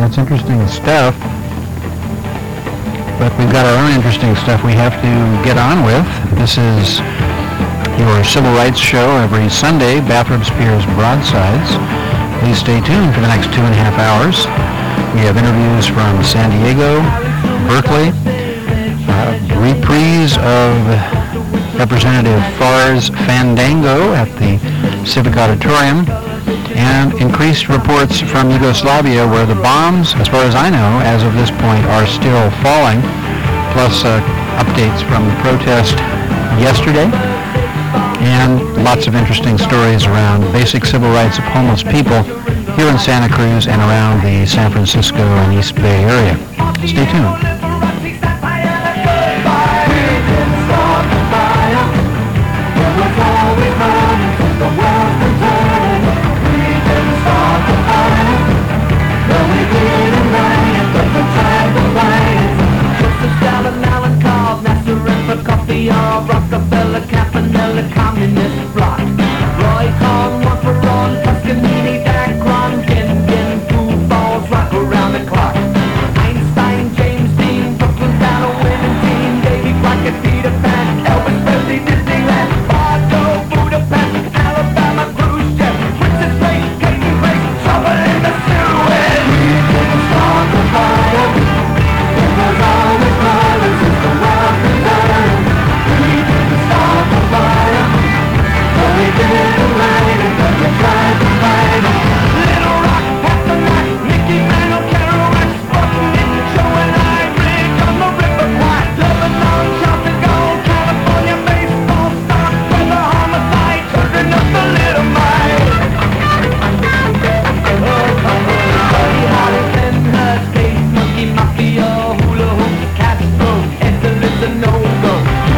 That's interesting stuff. But we've got our own interesting stuff we have to get on with. This is your civil rights show every Sunday, Bathrop Spears Broadsides. Please stay tuned for the next 2.5 hours. We have interviews from San Diego, Berkeley, reprise of Representative Farr's Fandango at the Civic Auditorium, and increased reports from Yugoslavia, where the bombs, as far as I know, as of this point, are still falling, plus updates from the protest yesterday, and lots of interesting stories around basic civil rights of homeless people here in Santa Cruz and around the San Francisco and East Bay area. Stay tuned. Rockefeller, Campanella, Communist Bloc. Roy Cohn, one for all, Toscanini, Dacron, Gin, Food Balls, rock around the clock. Einstein, James Dean, Brooklyn down a winning team. Davy Crockett, Peter Pan, Elvis Presley, Disneyland, Bardo, Budapest, Alabama, Khrushchev, Princess Grace, Katie Grace, trouble in the Suez. We didn't start the fire. It was always violence since the world began. We didn't start the fire, but we didn't light it, but we tried to fight it. Little Rock, Pastor Mac, Mickey Mantle, Kerouac, Sputnik, Joe and I, Rick on the River Kwai, Lebanon, Charles de Gaulle, California baseball star, brother homicide, turning up the little mite. Buddy Holly, Ben Hurst, Case Monkey, Mafia, Hula Hoop, Castro, Endless and No-Go.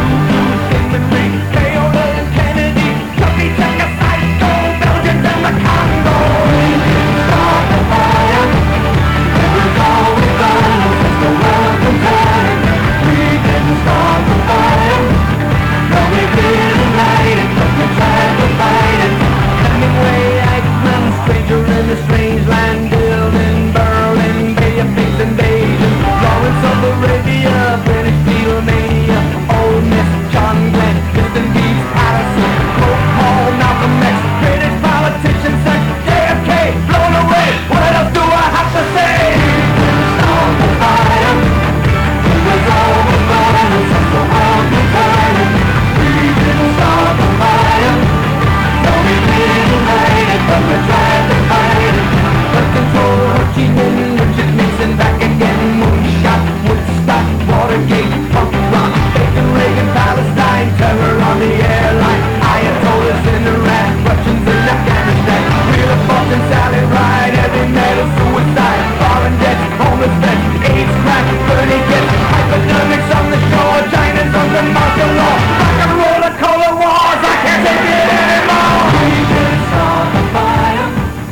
The strange land building, Berlin, Bay of Pigs invasion, Lawrence of Arabia, British Beatlemania, Old Miss, John Glenn, Kristen Beach, Patterson, Pope Paul, Malcolm X, British politician, sex, JFK, blown away. What else do I have to say? We didn't start the fire. It was always violence since the world began. We didn't start the fire. No, we didn't light it, but we tried to fight it. The control, Ho Chi Minh, Richard Nixon, back again, moonshot, Woodstock, Watergate, punk rock, Bacon, Reagan, Palestine, terror on the airline, Ayatollahs in Iran, Russians in Afghanistan, Wheel of Fortune, Sally Ride, heavy metal, suicide, foreign debts, homeless vets, AIDS, crack, burning gets, hypodermics on the shore, China's under martial law, rock and roll, the Cola Wars, I can't take it anymore. We didn't start the fire.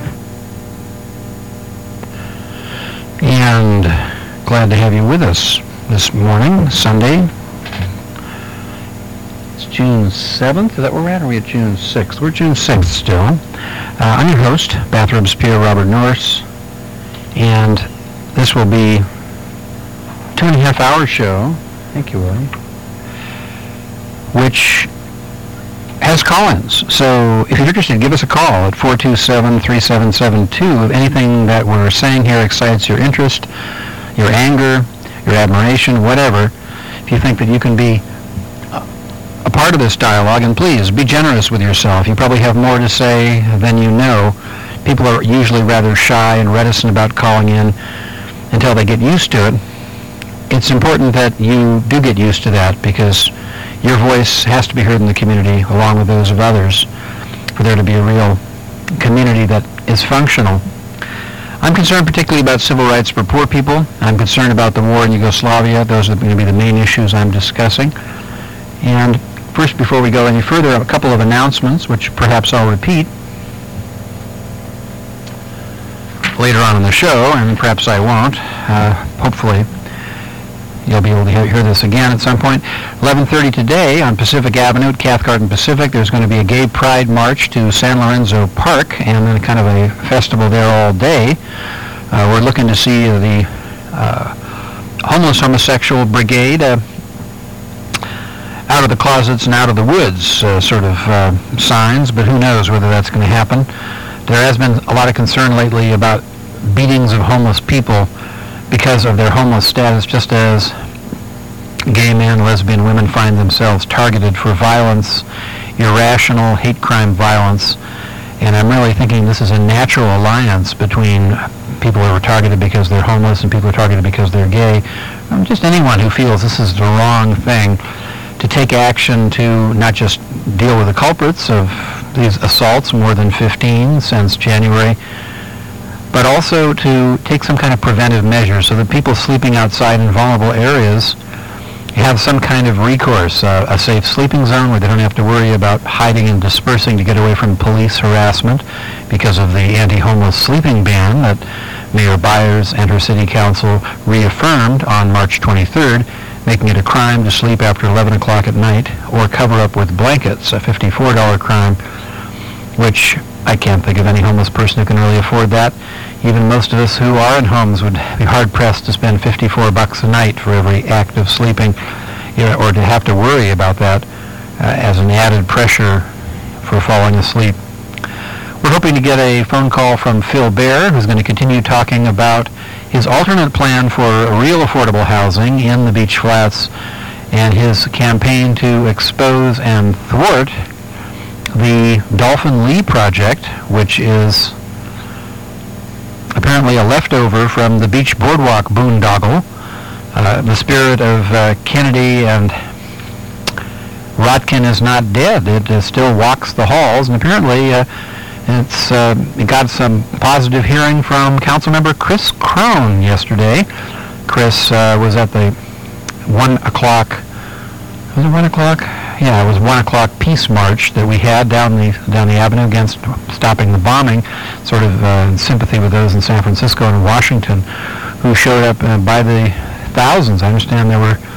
And glad to have you with us this morning, Sunday. It's June 7th. Is that where we're at? Or are we at June 6th? We're June 6th still. I'm your host, Bathrop Spear, Robert Norris. And this will be 2.5 hour show. Thank you, Willie. Which has call-ins. So if you're interested, give us a call at 427-3772. If anything that we're saying here excites your interest, your anger, your admiration, whatever, if you think that you can be a part of this dialogue, and please be generous with yourself. You probably have more to say than you know. People are usually rather shy and reticent about calling in until they get used to it. It's important that you do get used to that, because your voice has to be heard in the community along with those of others for there to be a real community that is functional. I'm concerned particularly about civil rights for poor people. I'm concerned about the war in Yugoslavia. Those are going to be the main issues I'm discussing. And first, before we go any further, a couple of announcements, which perhaps I'll repeat later on in the show, and perhaps I won't. Hopefully you'll be able to hear this again at some point. 11:30 today on Pacific Avenue at Cathcart Pacific, there's going to be a gay pride march to San Lorenzo Park, and then kind of a festival there all day. We're looking to see the homeless homosexual brigade out of the closets and out of the woods sort of signs, but who knows whether that's going to happen. There has been a lot of concern lately about beatings of homeless people because of their homeless status, just as gay men, lesbian women find themselves targeted for violence, irrational hate crime violence. And I'm really thinking this is a natural alliance between people who are targeted because they're homeless and people who are targeted because they're gay. Just anyone who feels this is the wrong thing, to take action to not just deal with the culprits of these assaults, more than 15 since January, but also to take some kind of preventive measure so that people sleeping outside in vulnerable areas have some kind of recourse, a safe sleeping zone where they don't have to worry about hiding and dispersing to get away from police harassment because of the anti-homeless sleeping ban that Mayor Byers and her city council reaffirmed on March 23rd, making it a crime to sleep after 11 o'clock at night or cover up with blankets, a $54 crime, which I can't think of any homeless person who can really afford that. Even most of us who are in homes would be hard-pressed to spend $54 a night for every act of sleeping, or to have to worry about that as an added pressure for falling asleep. We're hoping to get a phone call from Phil Baer, who's going to continue talking about his alternate plan for real affordable housing in the Beach Flats and his campaign to expose and thwart the Dolphin Lee project, which is apparently a leftover from the Beach Boardwalk boondoggle. The spirit of Kennedy and Rotkin is not dead. It still walks the halls, and apparently it got some positive hearing from Councilmember Chris Crone yesterday. Chris was at the 1 o'clock, was it 1 o'clock? Yeah, it was 1 o'clock peace march that we had down the avenue against stopping the bombing, sort of in sympathy with those in San Francisco and Washington who showed up by the thousands. I understand there were,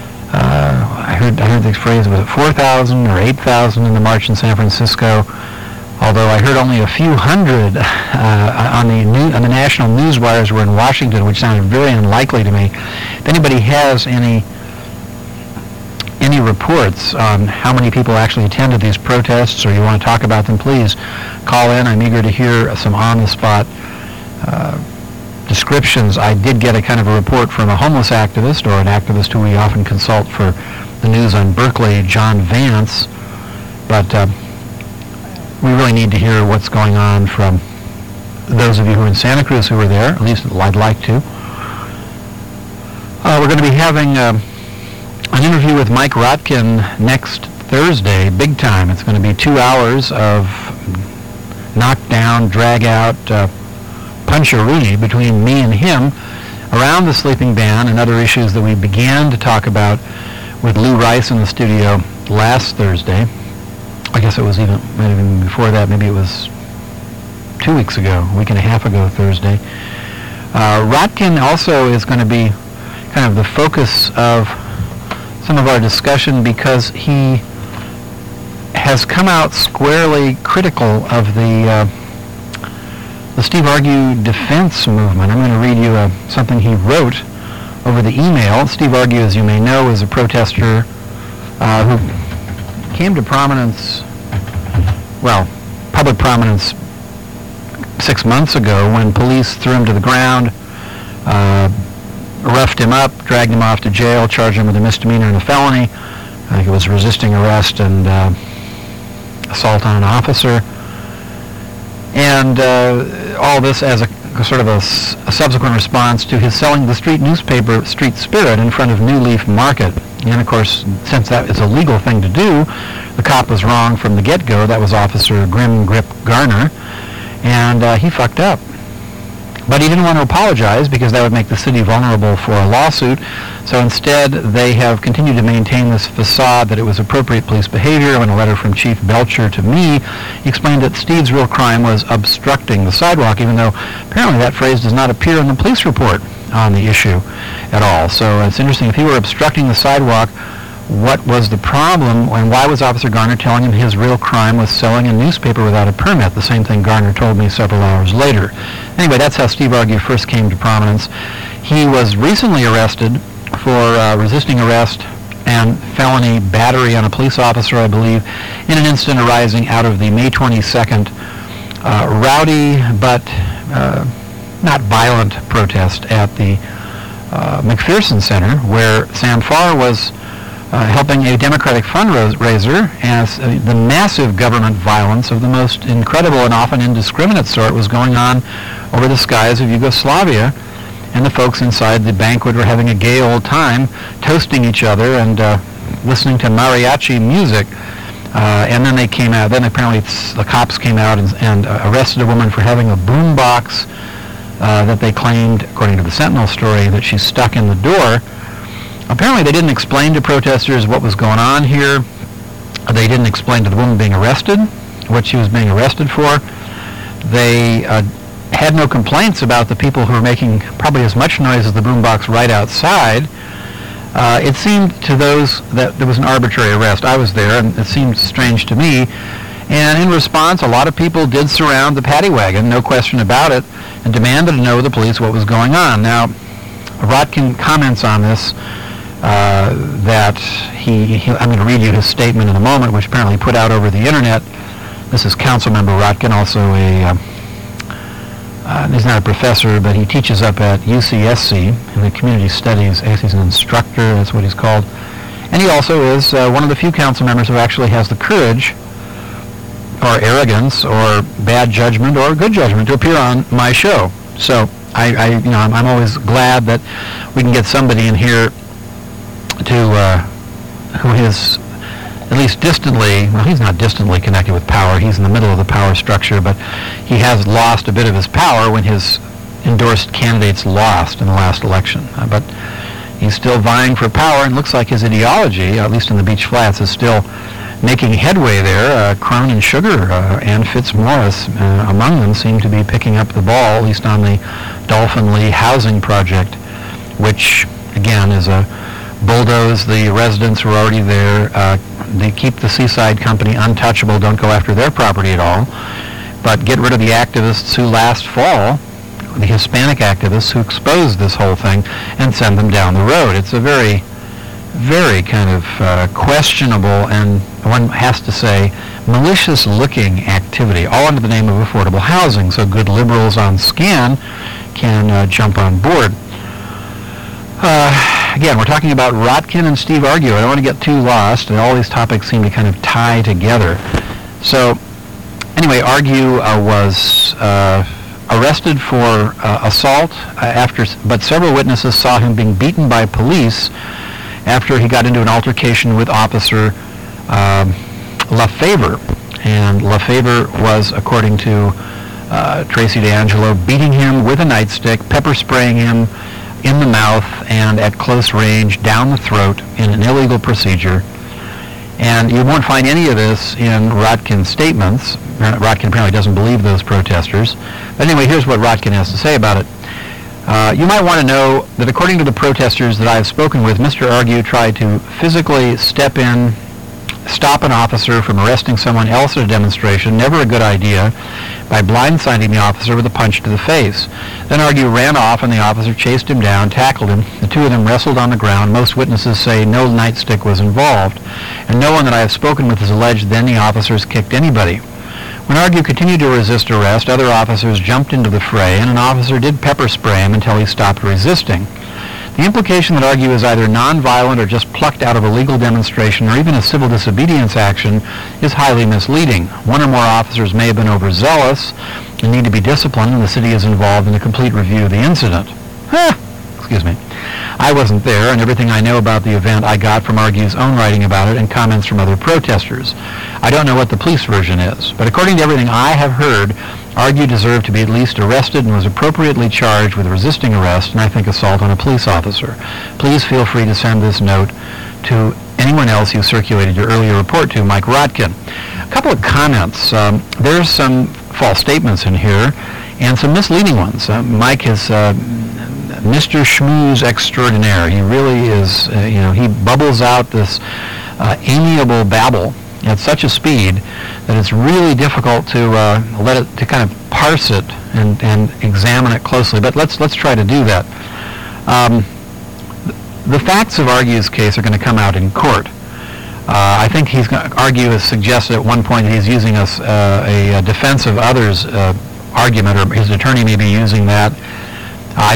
I heard the phrase, was it 4,000 or 8,000 in the march in San Francisco, although I heard only a few hundred on the national news wires were in Washington, which sounded very unlikely to me. If anybody has any reports on how many people actually attended these protests, or you want to talk about them, please call in. I'm eager to hear some on-the-spot descriptions. I did get a kind of a report from a homeless activist, or an activist who we often consult for the news on Berkeley, John Vance, but we really need to hear what's going on from those of you who are in Santa Cruz who were there. At least I'd like to. We're going to be having an interview with Mike Rotkin next Thursday, big time. It's going to be 2 hours of knockdown, drag-out, punch-a-rooney between me and him around the sleeping ban and other issues that we began to talk about with Lou Rice in the studio last Thursday. I guess it was might have been before that. Maybe it was 2 weeks ago, a week and a half ago Thursday. Rotkin also is going to be kind of the focus of some of our discussion because he has come out squarely critical of the Steve Argue defense movement. I'm going to read you something he wrote over the email. Steve Argue, as you may know, is a protester who came to prominence, public prominence 6 months ago when police threw him to the ground, roughed him up, dragged him off to jail, charged him with a misdemeanor and a felony. I think it was resisting arrest and assault on an officer. And all this as a sort of a subsequent response to his selling the street newspaper Street Spirit in front of New Leaf Market. And of course, since that is a legal thing to do, the cop was wrong from the get-go. That was Officer Grim Grip Garner, and he fucked up. But he didn't want to apologize because that would make the city vulnerable for a lawsuit. So instead, they have continued to maintain this facade that it was appropriate police behavior. In a letter from Chief Belcher to me, he explained that Steve's real crime was obstructing the sidewalk, even though apparently that phrase does not appear in the police report on the issue at all. So it's interesting. If he were obstructing the sidewalk, what was the problem, and why was Officer Garner telling him his real crime was selling a newspaper without a permit? The same thing Garner told me several hours later. Anyway, that's how Steve Argue first came to prominence. He was recently arrested for resisting arrest and felony battery on a police officer, I believe, in an incident arising out of the May 22nd rowdy but not violent protest at the McPherson Center, where Sam Farr was helping a Democratic fundraiser as the massive government violence of the most incredible and often indiscriminate sort was going on over the skies of Yugoslavia, and the folks inside the banquet were having a gay old time, toasting each other and listening to mariachi music. And then they came out. Then apparently the cops came out and arrested a woman for having a boombox that they claimed, according to the Sentinel story, that she stuck in the door. Apparently they didn't explain to protesters what was going on here. They didn't explain to the woman being arrested what she was being arrested for. They had no complaints about the people who were making probably as much noise as the boombox right outside. It seemed to those that there was an arbitrary arrest. I was there, and it seemed strange to me. And in response, a lot of people did surround the paddy wagon, no question about it, and demanded to know the police what was going on. Now, Rotkin comments on this, that I'm going to read you his statement in a moment, which apparently he put out over the internet. This is Councilmember Rotkin, also he's not a professor, but he teaches up at UCSC in the Community Studies. He's an instructor, that's what he's called. And he also is one of the few council members who actually has the courage or arrogance or bad judgment or good judgment to appear on my show. So I'm always glad that we can get somebody in here to who is at least distantly, well, he's not distantly connected with power. He's in the middle of the power structure, but he has lost a bit of his power when his endorsed candidates lost in the last election. But he's still vying for power, and looks like his ideology, at least in the Beach Flats, is still making headway there. Crone and Sugar and Fitzmaurice, among them, seem to be picking up the ball, at least on the Dolphin Lee housing project, which, again, is a bulldoze the residents who are already there. They keep the Seaside Company untouchable, don't go after their property at all, but get rid of the activists who last fall, the Hispanic activists who exposed this whole thing, and send them down the road. It's a very, very kind of questionable, and one has to say, malicious-looking activity, all under the name of affordable housing, so good liberals on scan can jump on board. Again, we're talking about Rotkin and Steve Argue. I don't want to get too lost, and all these topics seem to kind of tie together. So, anyway, Argue was arrested for assault but several witnesses saw him being beaten by police after he got into an altercation with Officer LaFavor. And LaFavor was, according to Tracy D'Angelo, beating him with a nightstick, pepper spraying him in the mouth and at close range down the throat in an illegal procedure. And you won't find any of this in Rotkin's statements. Rotkin apparently doesn't believe those protesters. But anyway, here's what Rotkin has to say about it. You might want to know that according to the protesters that I have spoken with, Mr. Argue tried to physically step in, stop an officer from arresting someone else at a demonstration, never a good idea, by blindsiding the officer with a punch to the face. Then Argue ran off and the officer chased him down, tackled him. The two of them wrestled on the ground. Most witnesses say no nightstick was involved, and no one that I have spoken with has alleged that any officers kicked anybody. When Argue continued to resist arrest, other officers jumped into the fray, and an officer did pepper spray him until he stopped resisting. The implication that Argue is either nonviolent or just plucked out of a legal demonstration or even a civil disobedience action is highly misleading. One or more officers may have been overzealous and need to be disciplined, and the city is involved in a complete review of the incident. Excuse me. I wasn't there, and everything I know about the event I got from Argue's own writing about it and comments from other protesters. I don't know what the police version is, but according to everything I have heard, Argue deserved to be at least arrested and was appropriately charged with resisting arrest and I think assault on a police officer. Please feel free to send this note to anyone else you circulated your earlier report to, Mike Rotkin. A couple of comments. There's some false statements in here and some misleading ones. Mike has Mr. Schmooze extraordinaire. He really is, he bubbles out this amiable babble at such a speed that it's really difficult to to kind of parse it and examine it closely. But let's try to do that. The facts of Argue's case are going to come out in court. I think Argue has suggested at one point that he's using a defense of others argument, or his attorney may be using that. I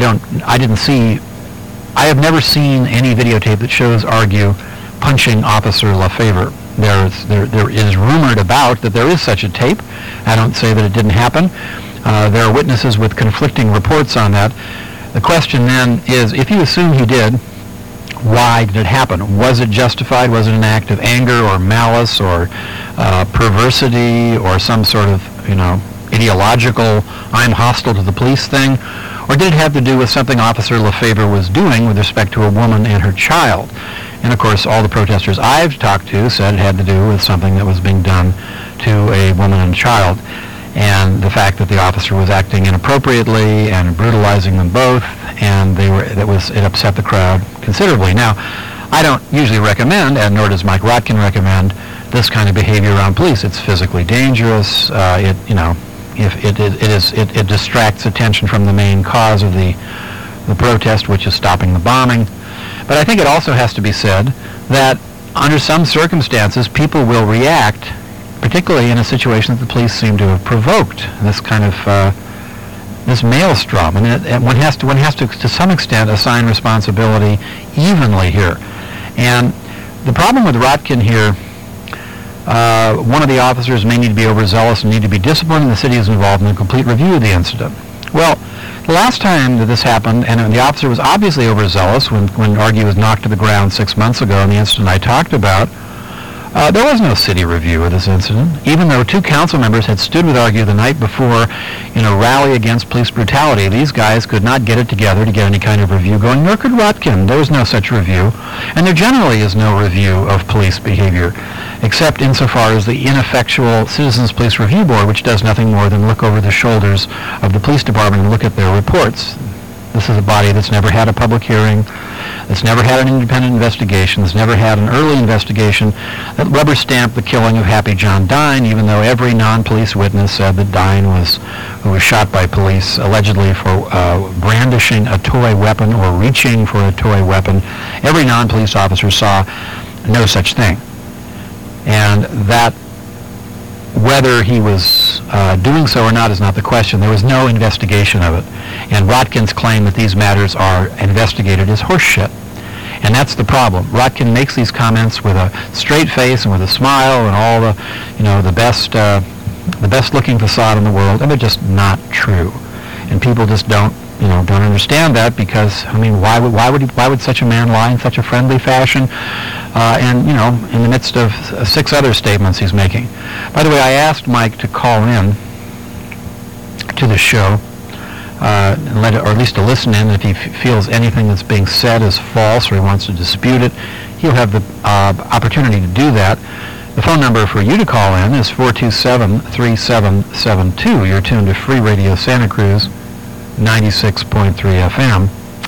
have never seen any videotape that shows Argue punching Officer Lefevre. There is rumored about that there is such a tape. I don't say that it didn't happen. There are witnesses with conflicting reports on that. The question then is, if you assume he did, why did it happen? Was it justified? Was it an act of anger or malice or perversity or some sort of, ideological, I'm hostile to the police thing? Or did it have to do with something Officer Lefevre was doing with respect to a woman and her child? And of course, all the protesters I've talked to said it had to do with something that was being done to a woman and child. And the fact that the officer was acting inappropriately and brutalizing them both, and it upset the crowd considerably. Now, I don't usually recommend, and nor does Mike Rotkin recommend, this kind of behavior around police. It's physically dangerous. It distracts attention from the main cause of the protest, which is stopping the bombing. But I think it also has to be said that under some circumstances, people will react, particularly in a situation that the police seem to have provoked, this kind of this maelstrom. And one has to some extent, assign responsibility evenly here. And the problem with Rotkin here, one of the officers may need to be overzealous and need to be disciplined, and the city is involved in a complete review of the incident. Well, the last time that this happened, and the officer was obviously overzealous when Argue was knocked to the ground 6 months ago in the incident I talked about, there was no city review of this incident, even though 2 council members had stood with Argue the night before in a rally against police brutality. These guys could not get it together to get any kind of review going, nor could Rotkin. There was no such review. And there generally is no review of police behavior, except insofar as the ineffectual Citizens Police Review Board, which does nothing more than look over the shoulders of the police department and look at their reports. This is a body that's never had a public hearing, that's never had an independent investigation, that's never had an early investigation that rubber-stamped the killing of Happy John Dine, even though every non-police witness said that Dine who was shot by police allegedly for brandishing a toy weapon or reaching for a toy weapon. Every non-police officer saw no such thing. And that whether he was doing so or not is not the question. There was no investigation of it. And Rotkin's claim that these matters are investigated is horseshit. And that's the problem. Rotkin makes these comments with a straight face and with a smile and all the best looking facade in the world, and they're just not true. And people just don't understand that, because, why would such a man lie in such a friendly fashion? In the midst of 6 other statements he's making. By the way, I asked Mike to call in to the show, or at least to listen in. If he feels anything that's being said is false or he wants to dispute it, he'll have the opportunity to do that. The phone number for you to call in is 427-3772. You're tuned to Free Radio Santa Cruz, 96.3 FM.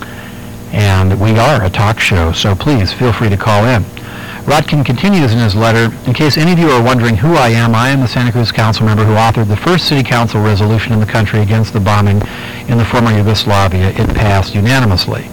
And we are a talk show, so please feel free to call in. Rotkin continues in his letter, in case any of you are wondering who I am the Santa Cruz council member who authored the first city council resolution in the country against the bombing in the former Yugoslavia. It passed unanimously.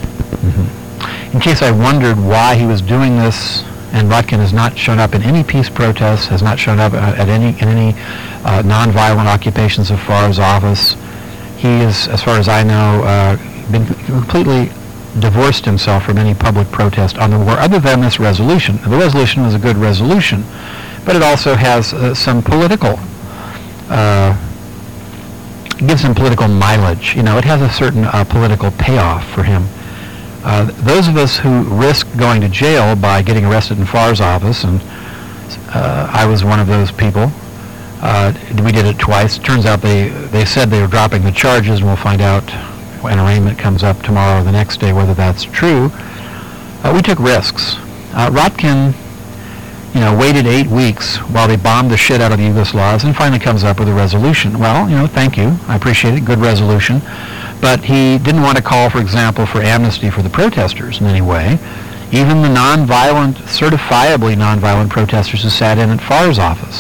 In case I wondered why he was doing this, and Rotkin has not shown up in any peace protests, has not shown up in any nonviolent occupations of FAR's office. He is, as far as I know, been completely divorced himself from any public protest on the war, other than this resolution. The resolution was a good resolution, but it also has some political, gives him political mileage. It has a certain political payoff for him. Those of us who risk going to jail by getting arrested in FAR's office, and I was one of those people, we did it twice. Turns out they said they were dropping the charges, and we'll find out when arraignment comes up tomorrow or the next day whether that's true. We took risks. Rotkin, waited 8 weeks while they bombed the shit out of the Yugoslavs and finally comes up with a resolution. Well, thank you. I appreciate it. Good resolution. But he didn't want to call, for example, for amnesty for the protesters in any way, even the nonviolent, certifiably nonviolent protesters who sat in at Farr's office.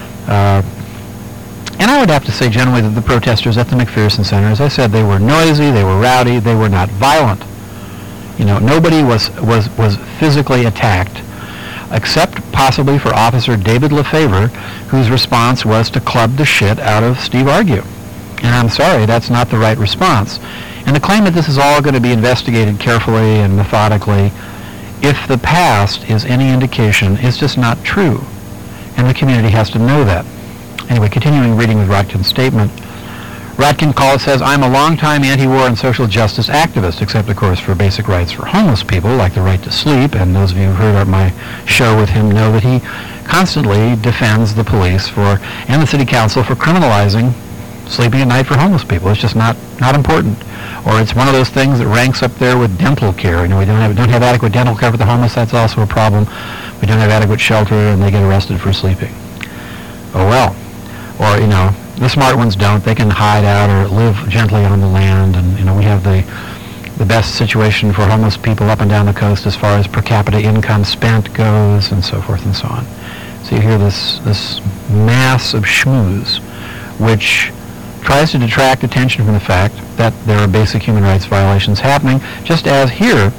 And I would have to say generally that the protesters at the McPherson Center, as I said, they were noisy, they were rowdy, they were not violent. You know, nobody was physically attacked, except possibly for Officer David Lefevre, whose response was to club the shit out of Steve Argue. And I'm sorry, that's not the right response. And the claim that this is all going to be investigated carefully and methodically, if the past is any indication, is just not true. And the community has to know that. Anyway, continuing reading with Rotkin's statement, Rotkin says, I'm a longtime anti-war and social justice activist, except, of course, for basic rights for homeless people, like the right to sleep, and those of you who heard my show with him know that he constantly defends the police and the city council for criminalizing sleeping at night for homeless people. It's just not important. Or it's one of those things that ranks up there with dental care. You know, we don't have adequate dental care for the homeless. That's also a problem. We don't have adequate shelter, and they get arrested for sleeping. Oh well. Or, you know, the smart ones don't. They can hide out or live gently on the land. And, you know, we have the best situation for homeless people up and down the coast as far as per capita income spent goes, and so forth and so on. So you hear this mass of schmooze, which tries to detract attention from the fact that there are basic human rights violations happening, just as here,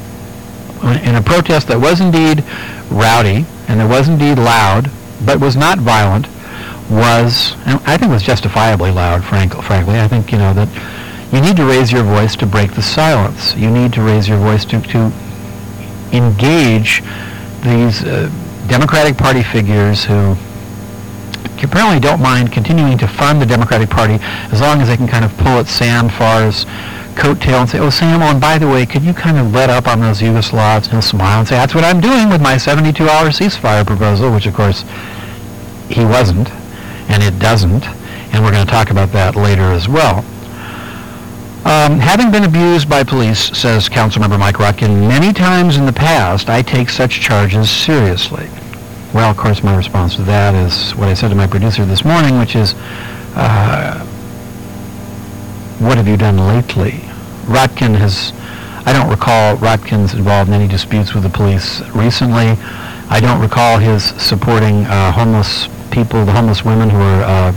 in a protest that was indeed rowdy, and that was indeed loud, but was not violent, and I think was justifiably loud, frankly. I think, you know, that you need to raise your voice to break the silence. You need to raise your voice to engage these Democratic Party figures who apparently don't mind continuing to fund the Democratic Party as long as they can kind of pull at Sam Farr's coattail and say, oh, Sam, and by the way, could you kind of let up on those Yugoslavs? And he'll smile and say, that's what I'm doing with my 72-hour ceasefire proposal, which, of course, he wasn't, and it doesn't, and we're going to talk about that later as well. Having been abused by police, says Councilmember Mike Rotkin, many times in the past, I take such charges seriously. Well, of course, my response to that is what I said to my producer this morning, which is, what have you done lately? I don't recall Rotkin's involved in any disputes with the police recently. I don't recall his supporting homeless people, the homeless women who were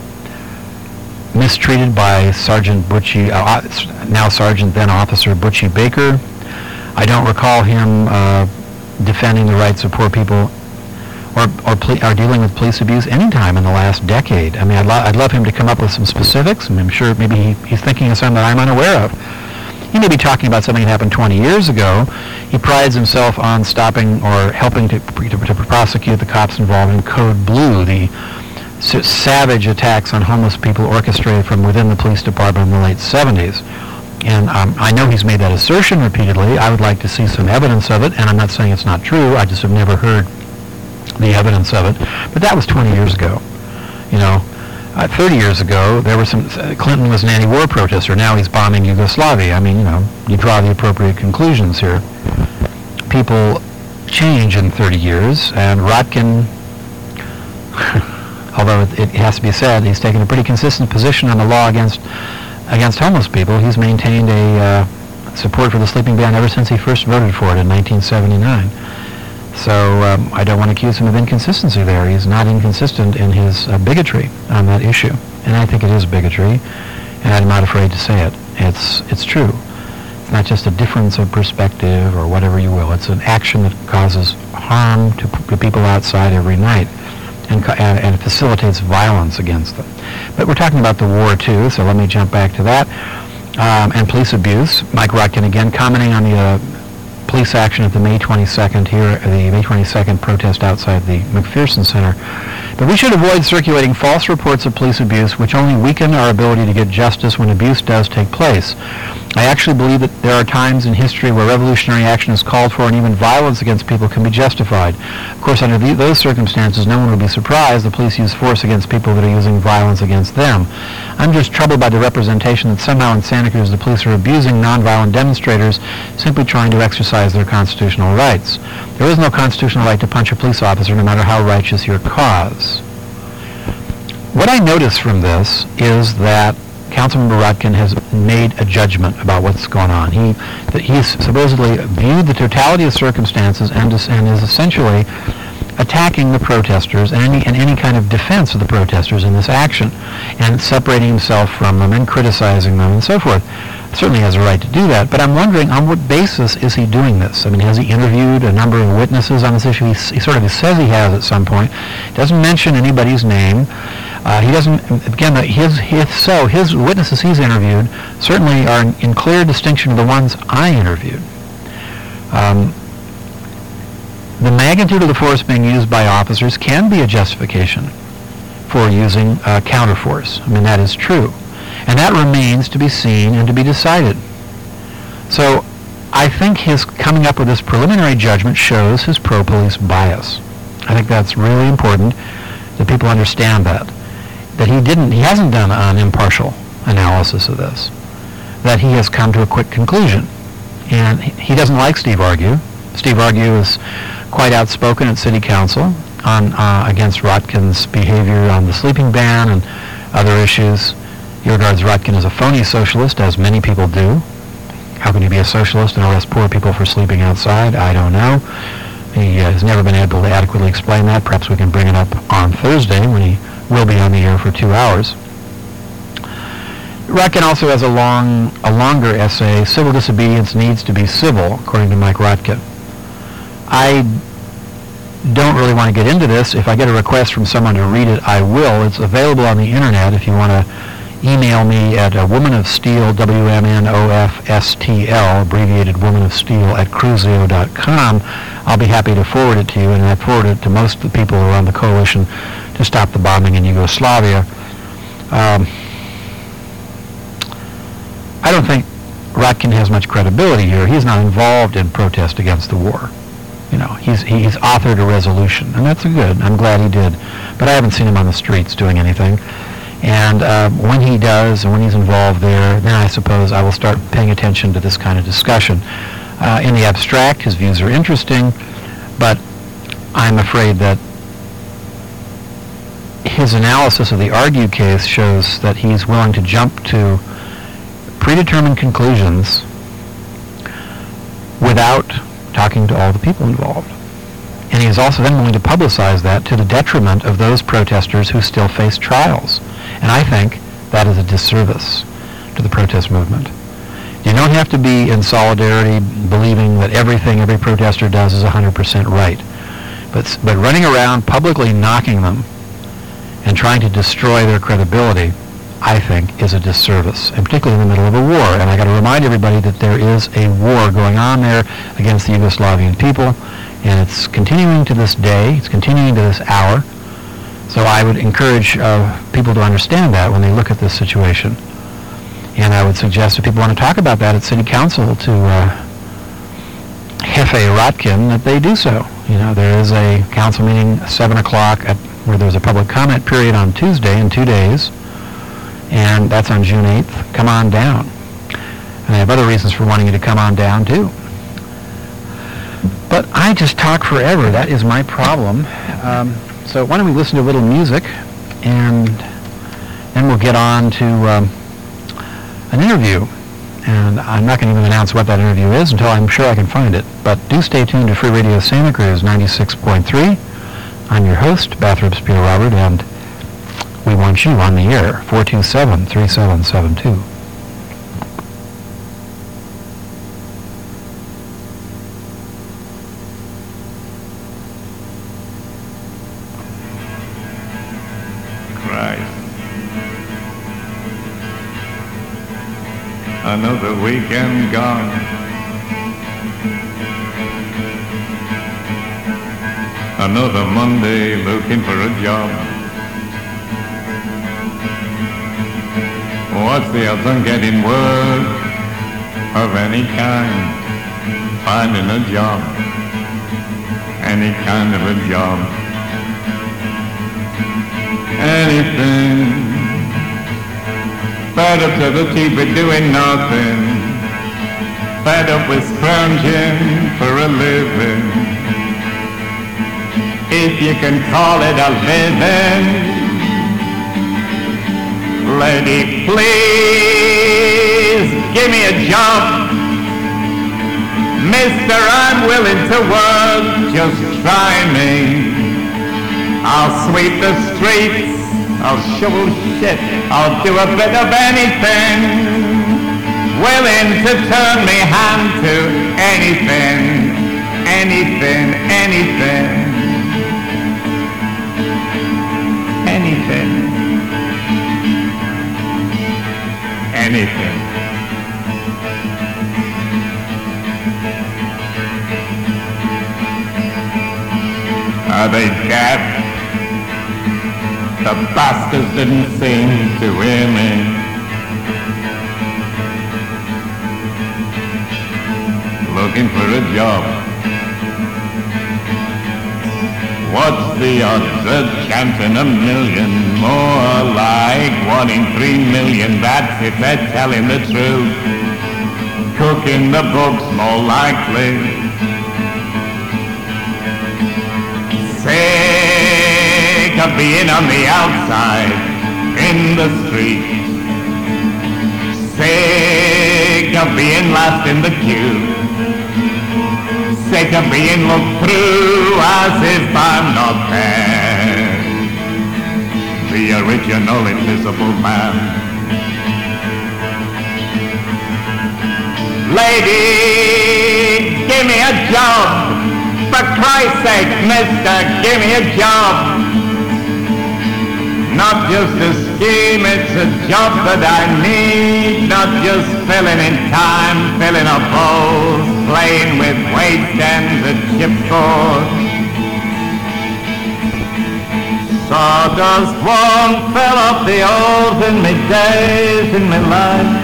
mistreated by Sergeant Butchie, now Sergeant, then Officer Butchie Baker. I don't recall him defending the rights of poor people or dealing with police abuse any time in the last decade. I mean, I'd love him to come up with some specifics, and I'm sure maybe he's thinking of something that I'm unaware of. He may be talking about something that happened 20 years ago. He prides himself on stopping or helping to prosecute the cops involved in Code Blue, the savage attacks on homeless people orchestrated from within the police department in the late 70s. And I know he's made that assertion repeatedly. I would like to see some evidence of it, and I'm not saying it's not true. I just have never heard the evidence of it. But that was 20 years ago. You know, 30 years ago, there were Clinton was an anti-war protester. Now he's bombing Yugoslavia. I mean, you know, you draw the appropriate conclusions here. People change in 30 years, and Rotkin, although it has to be said, he's taken a pretty consistent position on the law against homeless people. He's maintained a support for the sleeping ban ever since he first voted for it in 1979. So I don't want to accuse him of inconsistency there. He's not inconsistent in his bigotry on that issue. And I think it is bigotry, and I'm not afraid to say it. It's true. It's not just a difference of perspective or whatever you will. It's an action that causes harm to people outside every night and facilitates violence against them. But we're talking about the war, too, so let me jump back to that. And police abuse. Mike Rotkin, again, commenting on the police action at the May 22nd the May 22nd protest outside the McPherson Center. But we should avoid circulating false reports of police abuse, which only weaken our ability to get justice when abuse does take place. I actually believe that there are times in history where revolutionary action is called for and even violence against people can be justified. Of course, under those circumstances, no one would be surprised the police use force against people that are using violence against them. I'm just troubled by the representation that somehow in Santa Cruz the police are abusing nonviolent demonstrators simply trying to exercise their constitutional rights. There is no constitutional right to punch a police officer no matter how righteous your cause. What I notice from this is that Councilmember Rotkin has made a judgment about what's going on. He's supposedly viewed the totality of circumstances and is essentially attacking the protesters and any kind of defense of the protesters in this action, and separating himself from them and criticizing them and so forth. Certainly has a right to do that, but I'm wondering on what basis is he doing this? I mean, has he interviewed a number of witnesses on this issue? He sort of says he has at some point. Doesn't mention anybody's name. He doesn't, again, his witnesses he's interviewed certainly are in clear distinction of the ones I interviewed. The magnitude of the force being used by officers can be a justification for using counterforce. I mean, that is true. And that remains to be seen and to be decided. So I think his coming up with this preliminary judgment shows his pro-police bias. I think that's really important that people understand that he hasn't done an impartial analysis of this, that he has come to a quick conclusion. And he doesn't like Steve Argue. Steve Argue is quite outspoken at City Council on against Rotkin's behavior on the sleeping ban and other issues. He regards Rotkin as a phony socialist, as many people do. How can you be a socialist and arrest poor people for sleeping outside? I don't know. He has never been able to adequately explain that. Perhaps we can bring it up on Thursday when he will be on the air for 2 hours. Rotkin also has a longer essay, Civil Disobedience Needs to be Civil, according to Mike Rotkin. I don't really want to get into this. If I get a request from someone to read it, I will. It's available on the internet if you want to email me at womanofsteel, WMNOFSTL, abbreviated womanofsteel @cruzio.com. I'll be happy to forward it to you, and I forward it to most of the people who are on the coalition to stop the bombing in Yugoslavia. I don't think Rotkin has much credibility here. He's not involved in protest against the war. You know, he's authored a resolution, and that's good. I'm glad he did. But I haven't seen him on the streets doing anything. And when he does, and when he's involved there, then I suppose I will start paying attention to this kind of discussion. In the abstract, his views are interesting, but I'm afraid that his analysis of the Argue case shows that he's willing to jump to predetermined conclusions without talking to all the people involved. And he is also then willing to publicize that to the detriment of those protesters who still face trials. And I think that is a disservice to the protest movement. You don't have to be in solidarity believing that everything every protester does is 100% right. But running around publicly knocking them and trying to destroy their credibility, I think, is a disservice, and particularly in the middle of a war. And I got to remind everybody that there is a war going on there against the Yugoslavian people, and it's continuing to this day. It's continuing to this hour. So I would encourage people to understand that when they look at this situation. And I would suggest if people want to talk about that at City Council to Jefe Rotkin, that they do so. You know, there is a council meeting at 7 o'clock where there's a public comment period on Tuesday in 2 days. And that's on June 8th. Come on down. And I have other reasons for wanting you to come on down, too. But I just talk forever. That is my problem. So why don't we listen to a little music, and then we'll get on to an interview. And I'm not going to even announce what that interview is until I'm sure I can find it. But do stay tuned to Free Radio Santa Cruz 96.3. I'm your host, Bathrobes Pierre Robert, and we want you on the air, 427-3772. Christ. Another weekend gone. Another Monday looking for a job. What's the odds on getting work of any kind? Finding a job, any kind of a job. Anything. Fed up to the teeth with doing nothing. Fed up with scrounging for a living. If you can call it a living. Lady, please give me a job. Mister, I'm willing to work, just try me. I'll sweep the streets, I'll shovel shit, I'll do a bit of anything. Willing to turn me hand to anything, anything, anything. Anything. Anything. Are they deaf? The bastards didn't seem to hear me. Looking for a job. What's the odds? A chance in a million. More like 1 in 3 million. That's if they're telling the truth. Cooking the books more likely. Sick of being on the outside, in the street. Sick of being last in the queue. Sick of being looked through as if I'm not there. The original invisible man. Lady, give me a job. For Christ's sake, mister, give me a job. Not just a scheme, it's a job that I need. Not just filling in time, filling up bowls, playing with waste ends at chipboard. Sawdust won't fill up the holes in me days, in my life.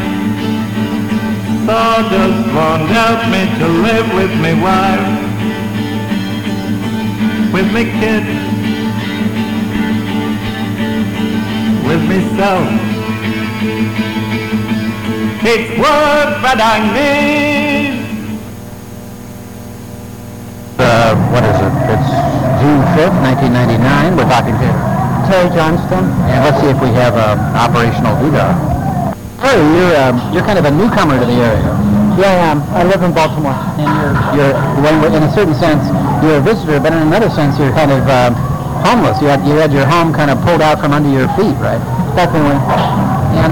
Sawdust won't help me to live with me wife, with me kids, with myself. It's work that I need. What is it? It's June 5th, 1999. We're talking to Terry Johnston. And let's see if we have operational doodah. Terry, you're kind of a newcomer to the area. Yeah, I am. I live in Baltimore. And you're in a certain sense, you're a visitor, but in another sense, you're kind of homeless. You had your home kind of pulled out from under your feet, right? Definitely. And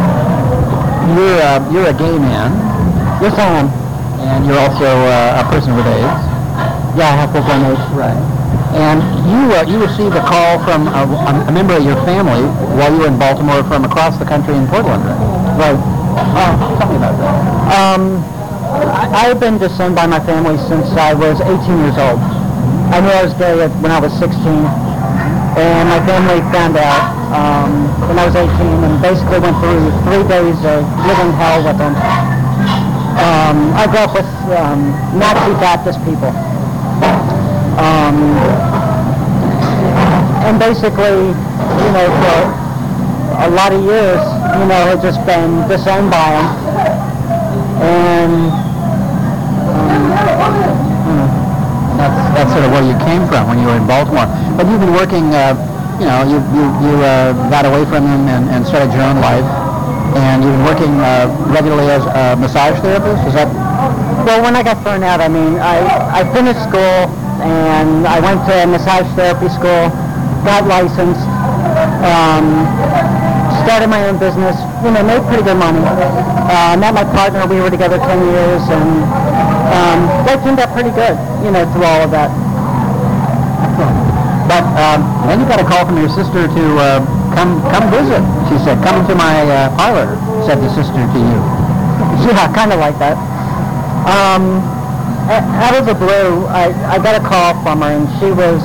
you're a gay man. Yes, I am. And you're also a person with AIDS. Yeah, I have full blown AIDS. Right. And you received a call from a member of your family while you were in Baltimore from across the country in Portland, right? Right. Tell me about that. I've been disowned by my family since I was 18 years old. I knew I was gay when I was 16, and my family found out when I was 18, and basically went through 3 days of living hell with them. I grew up with Nazi Baptist people. And basically, for a lot of years, had just been disowned by them. And that's sort of where you came from when you were in Baltimore. But you've been working, you got away from them and started your own life. And you've been working regularly as a massage therapist? Is that? Well, when I got thrown out, I finished school and I went to massage therapy school, got licensed, started my own business, made pretty good money. Met my partner, we were together 10 years, and life turned out pretty good, through all of that. But then you got a call from your sister to come visit. She said, "Come to my parlor," said the sister to you. Yeah, kind of like that. Out of the blue, I got a call from her, and she was,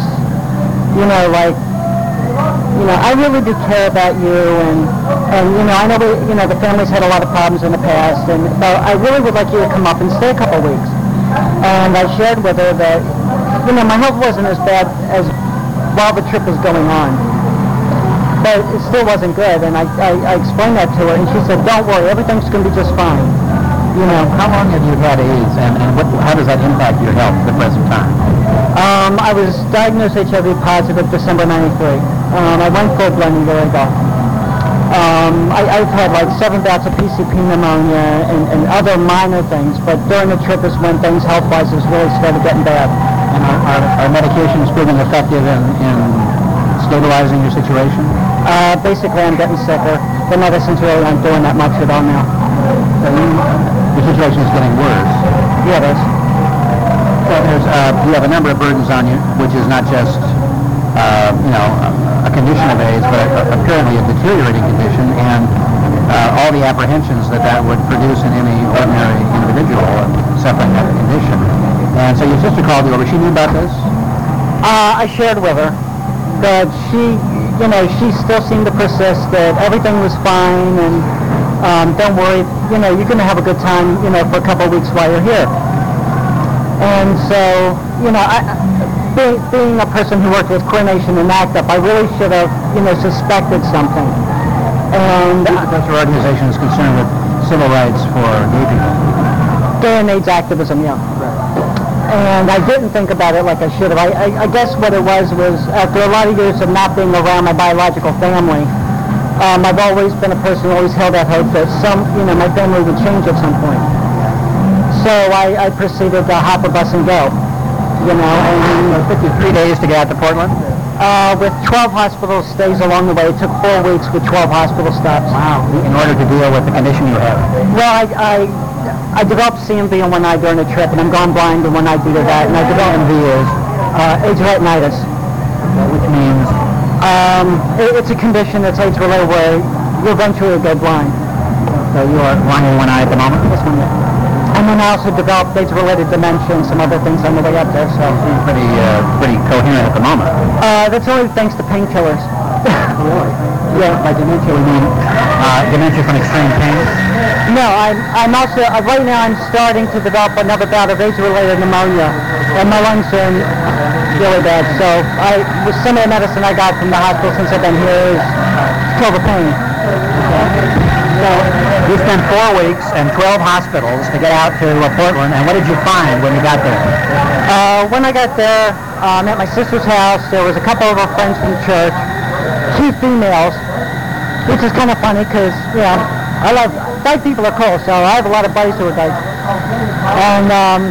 I really do care about you, and I know the family's had a lot of problems in the past, and so I really would like you to come up and stay a couple of weeks. And I shared with her that, my health wasn't as bad as while the trip was going on, but it still wasn't good, and I explained that to her, and she said, "Don't worry, everything's going to be just fine." How long have you had AIDS, and how does that impact your health at the present time? I was diagnosed HIV positive December '93. I went full-blown a year ago. I've had like 7 bouts of PCP pneumonia and other minor things, but during the trip is when things health-wise has really started getting bad. And are medications proving effective in stabilizing your situation? Basically, I'm getting sicker. The medicines really aren't doing that much at all now. So your situation is getting worse. Yeah, it is. So you have a number of burdens on you, which is not just a condition of AIDS, but apparently a deteriorating condition, and all the apprehensions that would produce in any ordinary individual suffering that condition. And so your sister called you over. She knew about this? I shared with her that she still seemed to persist that everything was fine and don't worry, you're going to have a good time, for a couple of weeks while you're here. And so, being a person who worked with coordination and ACT UP, I really should have, suspected something. And that's your organization is concerned with civil rights for gay people. Gay and AIDS activism, yeah. And I didn't think about it like I should have. I guess what it was after a lot of years of not being around my biological family, I've always been a person who always held out hope that my family would change at some point. So I proceeded to hop a bus and go, and it took you 3 days to get out to Portland? With 12 hospital stays along the way. It took 4 weeks with 12 hospital stops. Wow. In order to deal with the condition you have? Well, I developed CMV in one eye during the trip, and I'm gone blind in one eye due to that. And I developed CMV is? AIDS retinitis. Which means? It's a condition that's AIDS-related where you eventually go blind. So you are blind in one eye at the moment? Yes, one eye. And then I also developed AIDS-related dementia and some other things on the way up there. So pretty coherent at the moment. That's only thanks to painkillers. Really? Yeah. By dementia, we mean dementia from extreme pain? No, I'm also, right now I'm starting to develop another bout of AIDS-related pneumonia, and my lungs are really bad. So with some of the medicine I got from the hospital since I've been here is to kill the pain. So you spent 4 weeks and 12 hospitals to get out to Portland, and what did you find when you got there? When I got there, I'm at my sister's house. There was a couple of her friends from church, 2 females, which is kind of funny because, I love, gay people are cool, so I have a lot of buddies who are gay. And,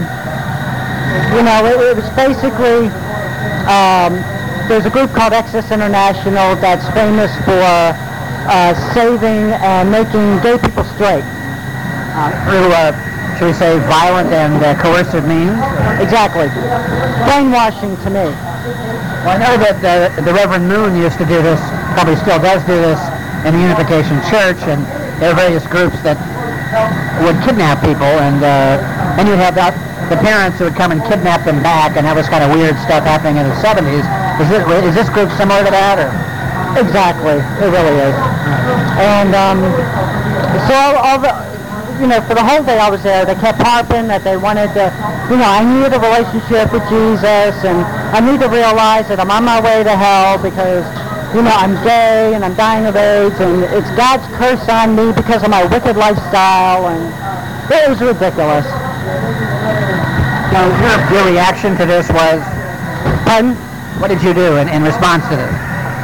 it was basically, there's a group called Access International that's famous for saving and making gay people straight. Through, should we say, violent and coercive means? Exactly. Brainwashing to me. Well, I know that the Reverend Moon used to do this, probably still does do this, in the Unification Church, and there are various groups that would kidnap people, and then you'd have the parents who would come and kidnap them back, and that was kind of weird stuff happening in the 70s. Is this group similar to that, or? Exactly, it really is. And so all the, for the whole day I was there, they kept harping that they wanted to, I need a relationship with Jesus, and I need to realize that I'm on my way to hell because, I'm gay and I'm dying of AIDS, and it's God's curse on me because of my wicked lifestyle, and it was ridiculous. Now, your reaction to this was? Pardon? What did you do in response to this?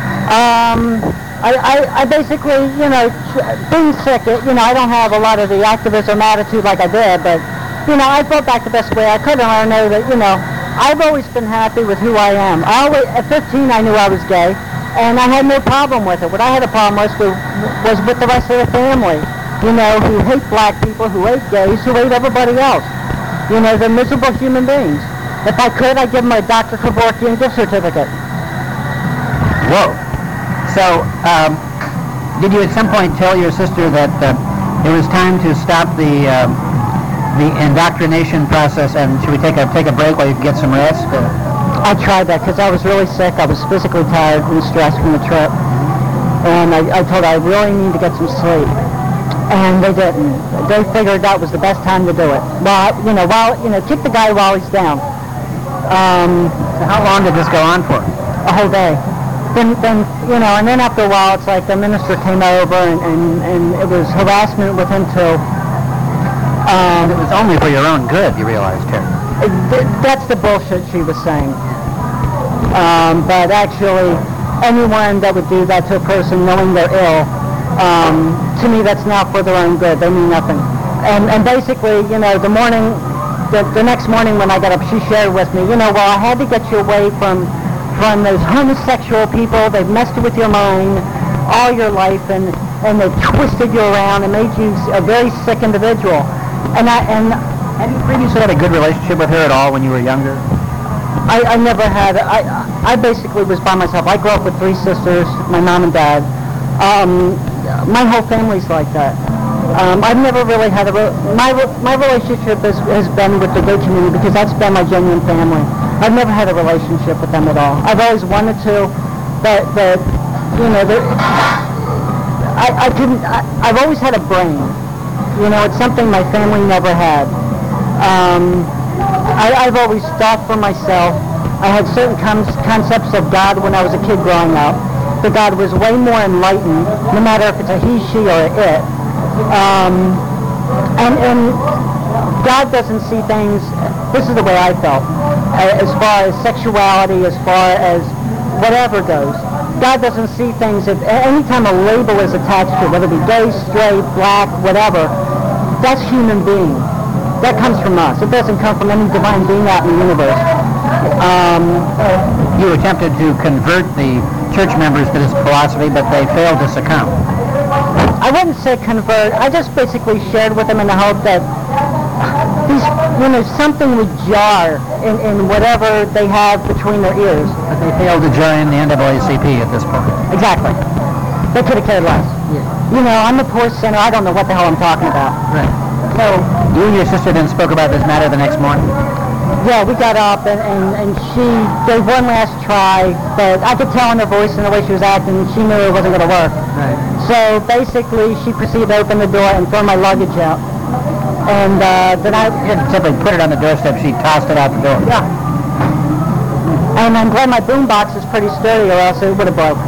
I basically, being sick, I don't have a lot of the activism attitude like I did, but, I felt back the best way I could, and I know that, I've always been happy with who I am. At 15, I knew I was gay, and I had no problem with it. What I had a problem was with the rest of the family, who hate black people, who hate gays, who hate everybody else. They're miserable human beings. If I could, I'd give them a Dr. Kevorkian gift certificate. Whoa. So, did you at some point tell your sister that it was time to stop the indoctrination process, and should we take a break while you can get some rest? I tried that because I was really sick. I was physically tired and stressed from the trip, and I told her I really need to get some sleep. And they didn't. They figured that was the best time to do it. Kick the guy while he's down. So how long did this go on for? A whole day. Then and then after a while, it's like the minister came over, and it was harassment with him too. It was only for your own good, you realized, Terry. That's the bullshit she was saying. But actually, anyone that would do that to a person knowing they're ill, to me that's now for their own good. They mean nothing. And basically, the next morning when I got up, she shared with me, well, I had to get you away from those homosexual people. They've messed with your mind all your life, and they've twisted you around and made you a very sick individual. And Have you previously had a good relationship with her at all when you were younger? I never had. I basically was by myself. I grew up with 3 sisters, my mom and dad. My whole family's like that. I've never really had my relationship has been with the gay community because that's been my genuine family. I've never had a relationship with them at all. I've always wanted to, but I couldn't. I've always had a brain. It's something my family never had. I've always thought for myself. I had certain concepts of God when I was a kid growing up. That God was way more enlightened, no matter if it's a he, she, or a it. And God doesn't see things, this is the way I felt, as far as sexuality, as far as whatever goes. God doesn't see things, anytime a label is attached to it, whether it be gay, straight, black, whatever, that's human being. That comes from us. It doesn't come from any divine being out in the universe. You attempted to convert the church members to this philosophy, but they failed to succumb. I wouldn't say convert. I just basically shared with them in the hope that something would jar in whatever they have between their ears. But they failed to join the NAACP at this point. Exactly. They could have cared less. Yeah. I'm a poor sinner. I don't know what the hell I'm talking about. Right. So you and your sister then spoke about this matter the next morning? Yeah, we got up and she gave one last try, but I could tell in her voice and the way she was acting, she knew it wasn't going to work. Right. So basically, she proceeded to open the door and throw my luggage out. And then I didn't simply put it on the doorstep, she tossed it out the door. Yeah. And I'm glad my boombox is pretty sturdy, or else it would have broke.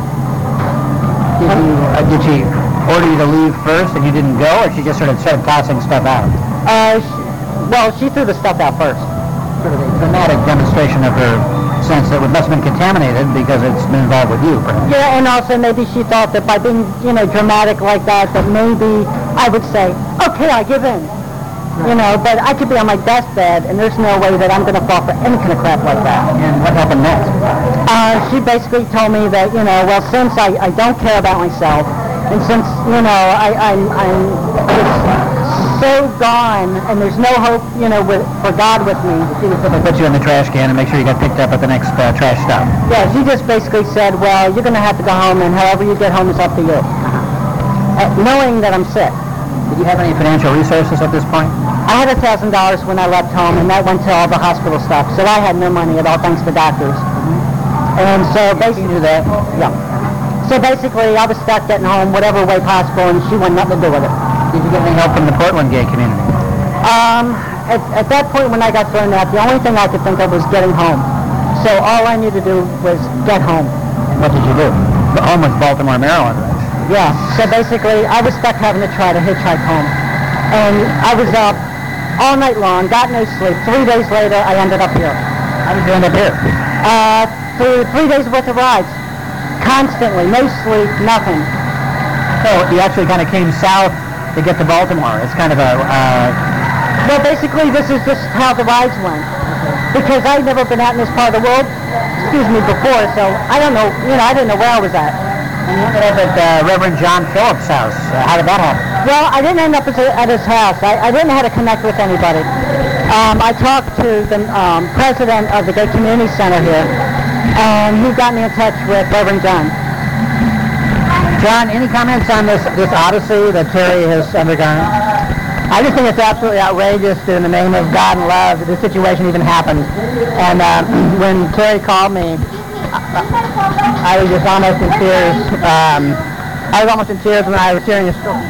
Did she order you to leave first and you didn't go, or she just sort of started tossing stuff out? She threw the stuff out first. Sort of a dramatic demonstration of her sense that it must have been contaminated because it's been involved with you, perhaps. Yeah, and also maybe she thought that by being, dramatic like that maybe I would say, okay, I give in. Right. But I could be on my deathbed, and there's no way that I'm going to fall for any kind of crap like that. And what happened next? She basically told me that, since I don't care about myself, and since, I'm so gone, and there's no hope, for God with me. She was going to put you in the trash can and make sure you got picked up at the next trash stop. Yeah, she just basically said, well, you're going to have to go home, and however you get home is up to you. Knowing that I'm sick. Did you have any financial resources at this point? I had $1,000 when I left home, and that went to all the hospital stuff. So I had no money at all, thanks to doctors. And so basically, you knew that? Yeah. So basically, I was stuck getting home whatever way possible, and she wanted nothing to do with it. Did you get any help from the Portland gay community? At that point when I got thrown out, the only thing I could think of was getting home. So all I needed to do was get home. And what did you do? The home was Baltimore, Maryland, right? Yeah, so basically I was stuck having to try to hitchhike home. And I was up all night long, got no sleep. 3 days later, I ended up here. How did you end up here? Through 3 days worth of rides. Constantly, no sleep, nothing. So you actually kind of came south to get to Baltimore. It's kind of a... Well, basically, this is just how the rides went. Because I'd never been out in this part of the world, before, so I don't know, I didn't know where I was at. And you ended up at Reverend John Phillips' house. How did that happen? Well, I didn't end up at his house. I didn't know how to connect with anybody. I talked to the president of the Gay Community Center here, and he got me in touch with Reverend John. John, any comments on this odyssey that Terry has undergone? I just think it's absolutely outrageous that in the name of God and love that this situation even happened. And when Terry called me, I was just almost in tears. I was almost in tears when I was hearing his story.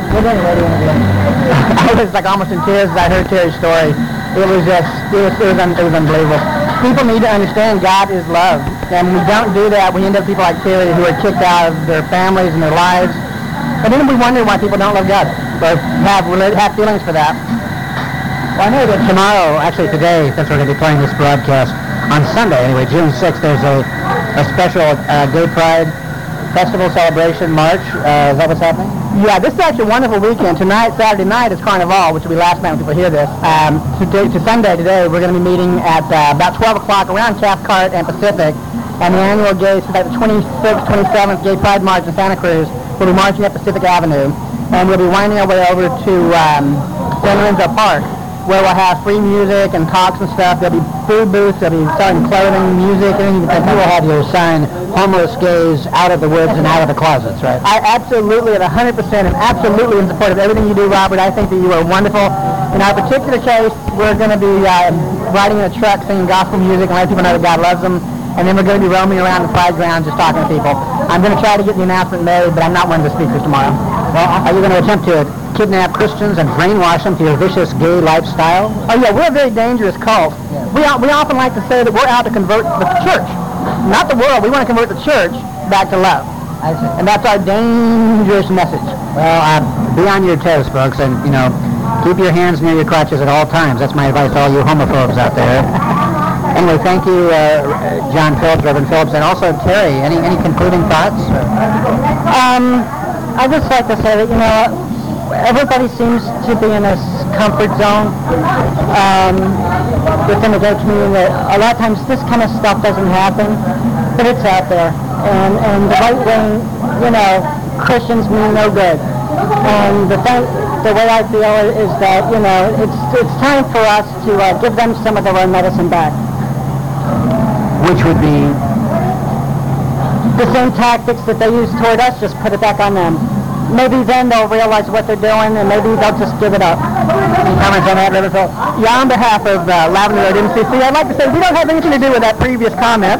I was like almost in tears as I heard Terry's story. It was unbelievable. People need to understand God is love. And when we don't do that, we end up people like Terry who are kicked out of their families and their lives. And then we wonder why people don't love God or have feelings for that. Well, I know that tomorrow, actually today, since we're going to be playing this broadcast, on Sunday anyway, June 6th, there's a special gay pride festival celebration march. Is that what's happening? Yeah, this is actually a wonderful weekend. Tonight, Saturday night, is Carnival, which will be last night when people hear this. To Sunday today, we're going to be meeting at about 12 o'clock around Cathcart and Pacific, and the annual gay, so like the 26th, 27th Gay Pride March in Santa Cruz will be marching up Pacific Avenue, and we'll be winding our way over to San Lorenzo Park, where we'll have free music and talks and stuff. There'll be food booths, there'll be selling clothing, music, and you will have your sign, homeless gays out of the woods and out of the closets, right? I absolutely, at 100%, am absolutely in support of everything you do, Robert. I think that you are wonderful. In our particular case, we're going to be riding in a truck singing gospel music and letting people know that God loves them. And then we're going to be roaming around the pride ground just talking to people. I'm going to try to get the announcement made, but I'm not one of the speakers tomorrow. Well, are you going to attempt to kidnap Christians and brainwash them to your vicious gay lifestyle? Oh, yeah, we're a very dangerous cult. Yeah. We often like to say that we're out to convert the church. Not the world. We want to convert the church back to love. I see. And that's our dangerous message. Well, be on your toes, folks, and, keep your hands near your crotches at all times. That's my advice to all you homophobes out there. Anyway, thank you, John Phillips, Reverend Phillips, and also Terry. Any concluding thoughts? I'd just like to say that, everybody seems to be in a comfort zone within the gay community. That a lot of times this kind of stuff doesn't happen, but it's out there. And the right wing, Christians mean no good. And the way I feel is that, it's time for us to give them some of their own medicine back. Which would be the same tactics that they use toward us, just put it back on them. Maybe then they'll realize what they're doing, and maybe they'll just give it up. Any comments on that, Reverend Phil? Yeah, on behalf of Lavender Road MCC, I'd like to say we don't have anything to do with that previous comment.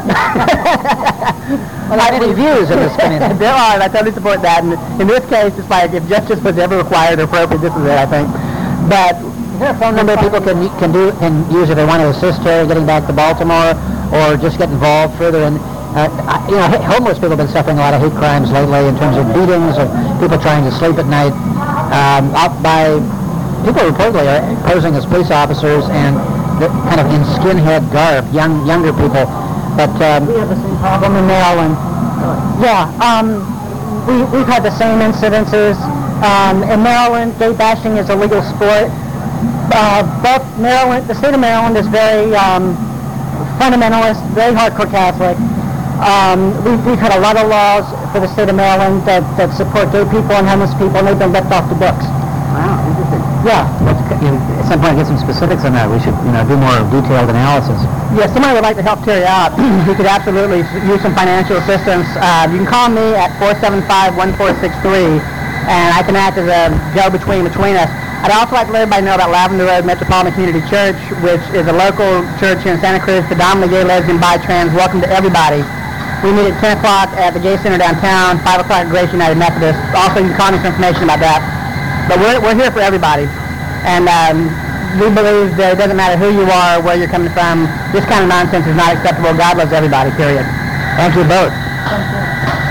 Well, I didn't views in this community. There are, and I totally support that. And in this case, it's like if justice was ever required or appropriate, this is it, I think. But is there a phone number people can use if they want to assist her getting back to Baltimore, or just get involved further in? Homeless people have been suffering a lot of hate crimes lately in terms of beatings, of people trying to sleep at night, out by people who reportedly are posing as police officers and kind of in skinhead garb, younger people. But we have the same problem in Maryland. Yeah, we've had the same incidences. In Maryland, gay bashing is a legal sport. Both Maryland, the state of Maryland is very fundamentalist, very hardcore Catholic. We've had a lot of laws for the state of Maryland that support gay people and homeless people, and they've been left off the books. Wow, interesting. Yeah. At some point, get some specifics on that. We should, do more detailed analysis. Yeah, somebody would like to help Terry out. He could absolutely use some financial assistance. You can call me at 475-1463, and I can act as a go-between between us. I'd also like to let everybody know about Lavender Road Metropolitan Community Church, which is a local church here in Santa Cruz, predominantly gay, lesbian, bi, trans. Welcome to everybody. We meet at 10 o'clock at the Gay Center downtown, 5 o'clock at Grace United Methodist. Also, you can call me some information about that. But we're here for everybody. And we believe that it doesn't matter who you are or where you're coming from. This kind of nonsense is not acceptable. God loves everybody, period. Thank you both. Thank you.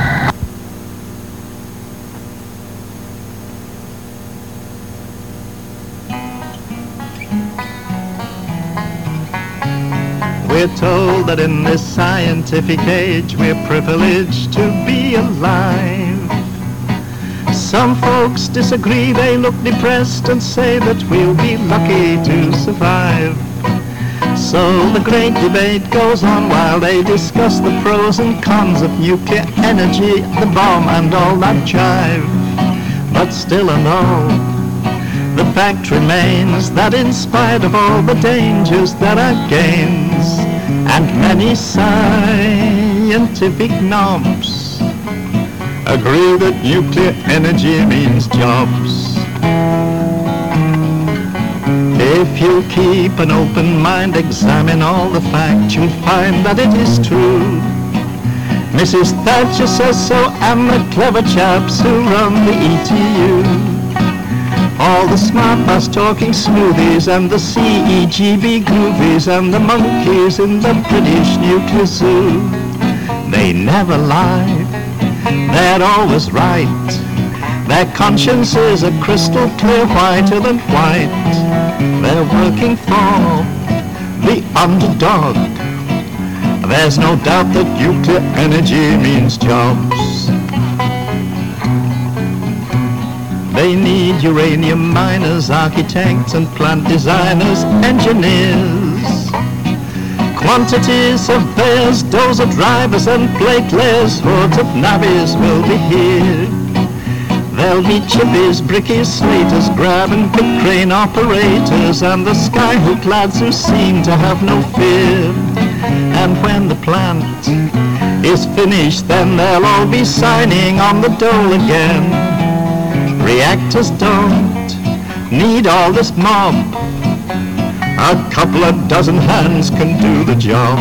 We're told that in this scientific age we're privileged to be alive. Some folks disagree, they look depressed and say that we'll be lucky to survive. So the great debate goes on while they discuss the pros and cons of nuclear energy, the bomb and all that jive. But still and all, the fact remains that in spite of all the dangers that are gains, and many scientific knobs agree that nuclear energy means jobs. If you keep an open mind, examine all the facts, you'll find that it is true. Mrs. Thatcher says so, and the clever chaps who run the ETU. All the smart bus talking smoothies and the CEGB groovies and the monkeys in the British nuclear zoo. They never lie, they're always right. Their consciences are crystal clear, whiter than white. They're working for the underdog. There's no doubt that nuclear energy means jobs. They need uranium miners, architects and plant designers, engineers. Quantities, surveyors, dozer drivers and plate layers, hordes of navvies will be here. There'll be chippies, brickies, slaters, grab and pick crane operators, and the skyhook lads who seem to have no fear. And when the plant is finished, then they'll all be signing on the dole again. Reactors don't need all this mob. A couple of dozen hands can do the job.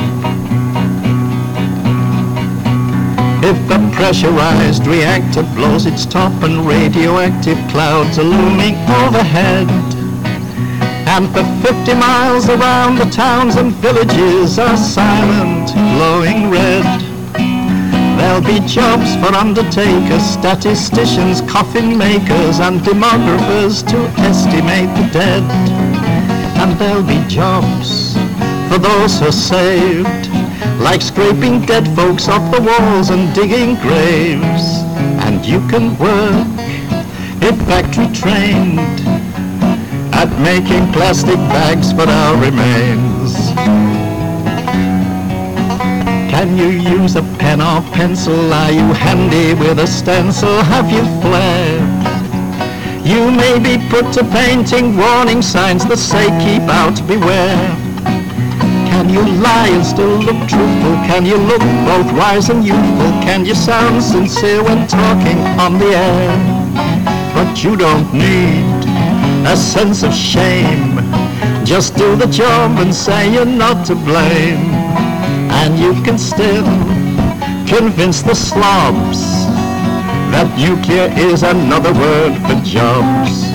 If a pressurized reactor blows its top and radioactive clouds are looming overhead, and for 50 miles around the towns and villages are silent, glowing red, there'll be jobs for undertakers, statisticians, coffin makers, and demographers to estimate the dead. And there'll be jobs for those who are saved, like scraping dead folks off the walls and digging graves. And you can work, if factory trained, at making plastic bags for our remains. Can you use a pen or pencil? Are you handy with a stencil? Have you flair? You may be put to painting warning signs that say keep out, beware. Can you lie and still look truthful? Can you look both wise and youthful? Can you sound sincere when talking on the air? But you don't need a sense of shame. Just do the job and say you're not to blame. And you can still convince the slobs that nuclear is another word for jobs.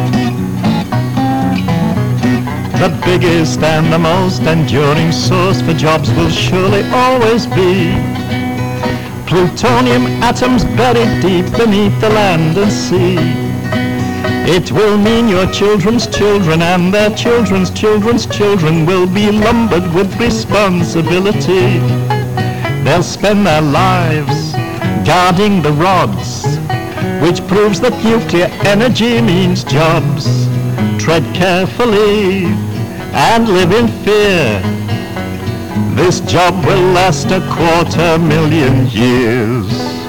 The biggest and the most enduring source for jobs will surely always be plutonium atoms buried deep beneath the land and sea. It will mean your children's children and their children's children's children will be lumbered with responsibility. They'll spend their lives guarding the rods, which proves that nuclear energy means jobs. Tread carefully and live in fear. This job will last 250,000 years.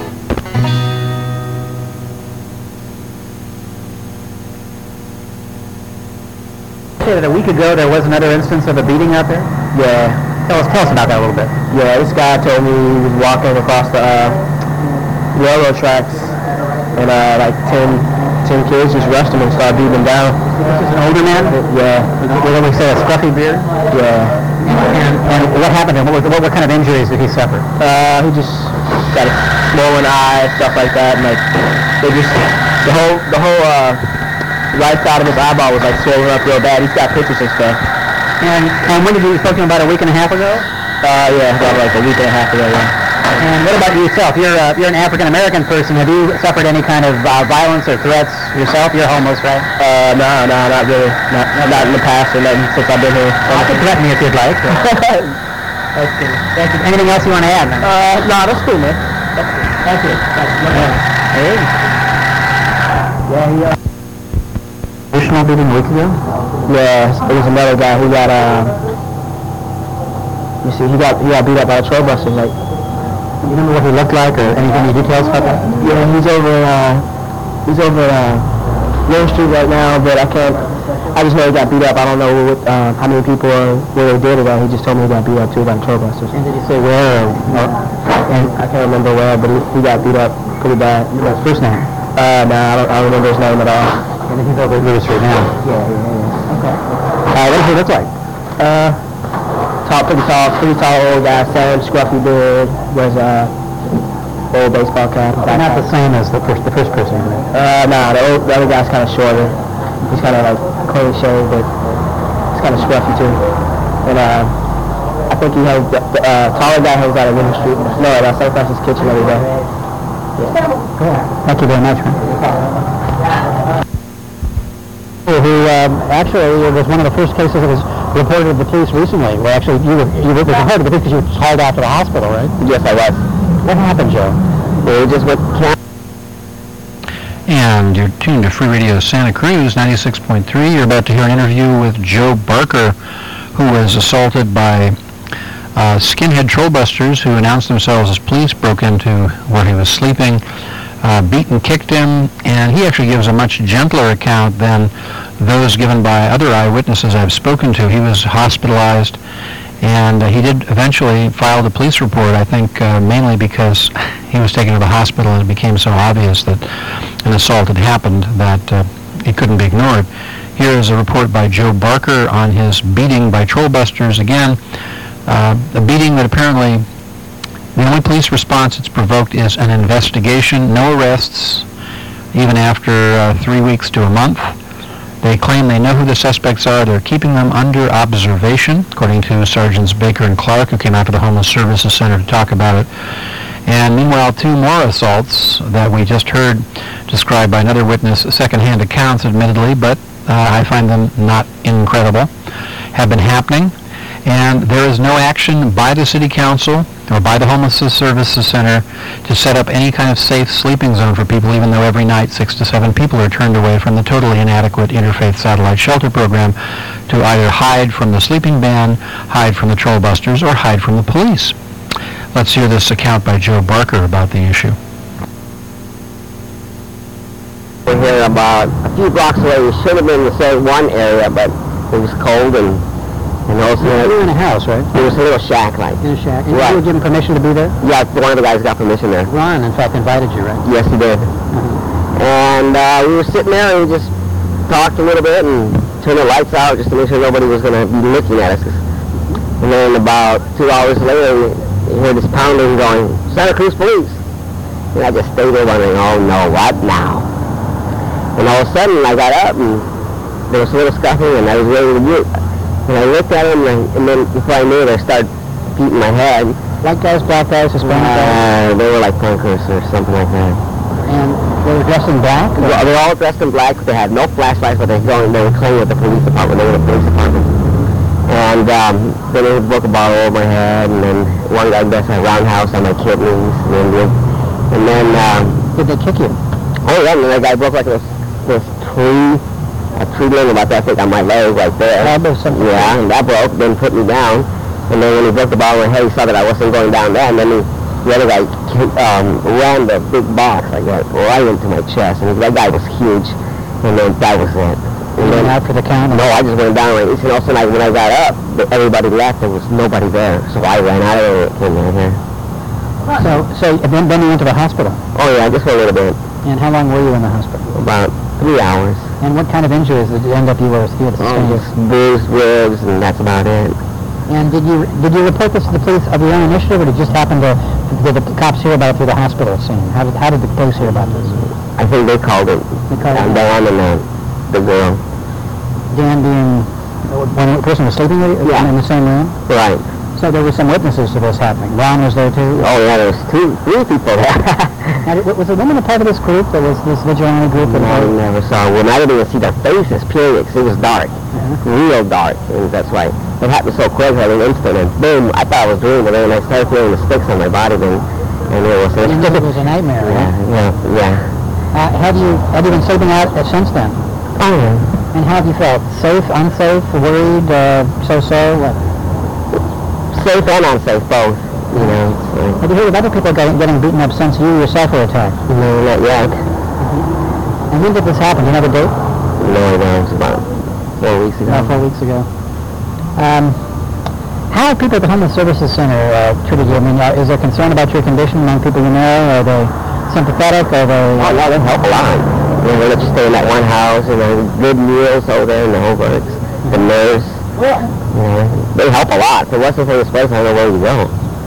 That a week ago there was another instance of a beating out there? Yeah. Tell us about that a little bit. Yeah, this guy told me he was walking across the railroad tracks and like 10 kids just rushed him and started beating him down. This is an older man? Yeah. What we say, a scruffy beard? Yeah. And what happened to him? What kind of injuries did he suffer? He just got a swollen eye, stuff like that, and like they just the whole right side of his eyeball was like swollen up real bad. He's got pictures and stuff. And when did you spoke to him? About a week and a half ago? Yeah, about like a week and a half ago, yeah. And what about yourself? You're an African-American person. Have you suffered any kind of violence or threats yourself? You're homeless, right? No, not really. Not in the past or nothing since I've been here. You can threaten me if you'd like. That's good. Thank you. Anything else you want to add? No, that's cool, man. Thank you. Hey. Yeah, Additional beating a week ago? Yeah, there was another guy who got he got beat up by a troll buster. Like, you remember what he looked like or any details about that? yeah, he's over Main Street right now, but I just know he got beat up. I don't know how many people where they did it at. He just told me he got beat up too by the troll busters. And did he say where? And I can't remember where, but he got beat up pretty bad. What's his first name? I don't remember his name at all. And he's over at Lewis right now. Yeah. Okay. What does he look like? Pretty tall old guy, same scruffy beard, wears a old baseball cap. Not the same as the first person. Nah, the other guy's kind of shorter. He's kind of like clean shaved, but he's kind of scruffy too. And I think he has the taller guy hangs out at Winter Street. No, at St. Francis Kitchen every day. Yeah. Cool. Thank you very much, man. Who actually was one of the first cases that was reported to the police recently. Well, actually, you were reported to the police because you were hauled out to the hospital, right? Yes, I was. What happened, Joe? He just went. And you're tuned to Free Radio Santa Cruz, 96.3. You're about to hear an interview with Joe Barker, who was assaulted by skinhead trollbusters who announced themselves as police, broke into where he was sleeping, beat and kicked him, and he actually gives a much gentler account than those given by other eyewitnesses I've spoken to. He was hospitalized, and he did eventually file the police report, I think mainly because he was taken to the hospital and it became so obvious that an assault had happened that it couldn't be ignored. Here is a report by Joe Barker on his beating by trollbusters. Again, a beating that apparently the only police response it's provoked is an investigation, no arrests, even after 3 weeks to a month. They claim they know who the suspects are. They're keeping them under observation, according to Sergeants Baker and Clark, who came out to the Homeless Services Center to talk about it. And meanwhile, 2 more assaults that we just heard described by another witness, second-hand accounts admittedly, but I find them not incredible, have been happening. And there is no action by the City Council or by the Homeless Services Center to set up any kind of safe sleeping zone for people, even though every night 6 to 7 people are turned away from the totally inadequate interfaith satellite shelter program to either hide from the sleeping ban, hide from the trollbusters, or hide from the police. Let's hear this account by Joe Barker about the issue. We're here about a few blocks away. We should have been in the same one area, but it was cold and also You were in a house, right? it was a little shack like. In a shack. And Right. you were given permission to be there? Yeah, one of the guys got permission there. Ron, in fact, invited you, right? Yes, he did. And we were sitting there and we just talked a little bit and turned the lights out just to make sure nobody was going to be looking at us. And then about 2 hours later, we heard this pounding going, Santa Cruz Police. And I just stayed there wondering, oh no, what now? And all of a sudden I got up and there was a little scuffling and I was ready to mute. And I looked at him and then before I knew it, I started beating my head. White guys, black guys, Hispanic guys? They were like punkers or something like that. And they were dressed in black? or- Well, they were all dressed in black. They had no flashlights, but they were claiming with the police department. They were the police department. And then they broke a bottle over my head, and then one guy dressed a roundhouse on my kidneys. And then Did they kick you? oh yeah, and then that guy broke like this a tree limb about that thick on my leg right there. Elbow something. Yeah, and that broke, then put me down. And then when he broke the bottle in my head, he saw that I wasn't going down there, and then the other guy ran the big box like that right into my chest, and that guy was huge, and then that was it. You went out for the count? No, I just went down like this, and all of a sudden when I got up, everybody left, there was nobody there, so I ran out of there and came in here. So then you went to the hospital. Oh yeah, just for a little bit, And how long were you in the hospital? about 3 hours. And what kind of injuries did you end up you had sustained? Just bruised ribs, and that's about it. And did you report this to the police of your own initiative, or did it just happen to did the cops hear about it through the hospital scene? How did the police hear about this? I think they called it. They called it. Dan and the girl. Dan being one person was sleeping with you Yeah. in the same room? Right. So there were some witnesses to this happening. Ron was there too? Oh yeah, there was 3 people there. Now, was the woman a part of this group? There was this vigilante group? No, I never saw one. I didn't even see their faces, period, 'cause it was dark. Real dark. And that's why it happened so quick, like an instant, and boom, I thought I was dreaming, and then I started feeling the sticks on my body, and it was... And it was a nightmare, right? Yeah. Have you been sleeping out since then? Oh, yeah. And how have you felt? Safe, unsafe, worried, so-so? What? Safe and unsafe, both. You know, Have you heard of other people getting beaten up since you yourself were attacked? no, not yet. And when did this happen? Do you know the date? No, it was about 4 weeks ago. About 4 weeks ago. How have people at the Homeless Services Center treated you? I mean, is there concern about your condition among people you know? Are they sympathetic? Are they... Oh, no, they help a lot. You know, they let you stay in that one house, and good meals over there in the Hobarts. The nurse. You know, they help a lot. If it wasn't for this place, I don't know where we go.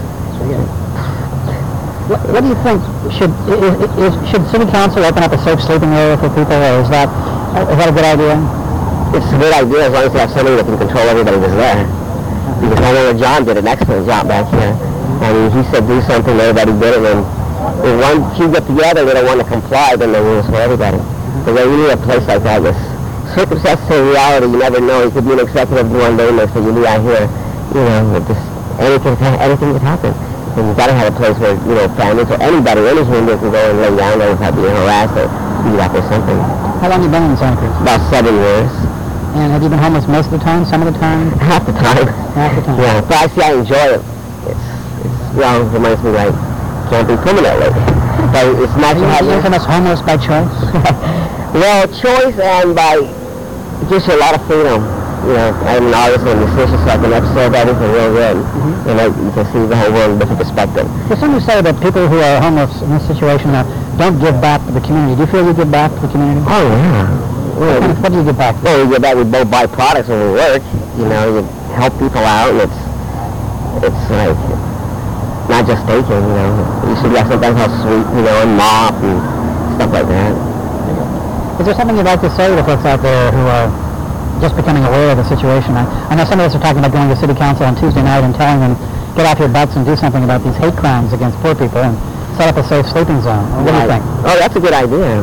What do you think? Should City Council open up a safe sleeping area for people, or is that a good idea? It's a good idea as long as you have somebody that can control everybody that's there. Because I know that John did an excellent job back here. I mean, he said do something, everybody did it, and if one few get together, they don't want to comply, then the rules for everybody. But when you need a place like that, this circumstances in reality, you never know. You could be an executive one day next thing you be out here, you know, just anything could happen. And you gotta have a place where, you know, families or anybody, any human can go and lay down there without being harassed or beat up or something. How long have you been in Santa Cruz? About 7 years. And have you been homeless most of the time, some of the time? Half the time. Half the time. Yeah, but I see I enjoy it. It's you know, it reminds me like camping permanently. But it's not to have Are you infamous homeless by choice? well, choice and by just a lot of freedom. You know, I'm an artist and a musician, so I can absorb everything real good. And you can see the whole world in a different perspective. Well, some say that people who are homeless in this situation don't give back to the community. Do you feel you give back to the community? Oh, yeah. Well, What do you give back? well, we get back, we both buy products when we work. You know, you help people out, and it's like, not just taking, you know. You should like sometimes help sweep, you know, and mop and stuff like that. Is there something you'd like to say to folks out there who are just becoming aware of the situation? I know some of us are talking about going to city council on Tuesday night and telling them, get off your butts and do something about these hate crimes against poor people and set up a safe sleeping zone. What do you think? Oh, that's a good idea.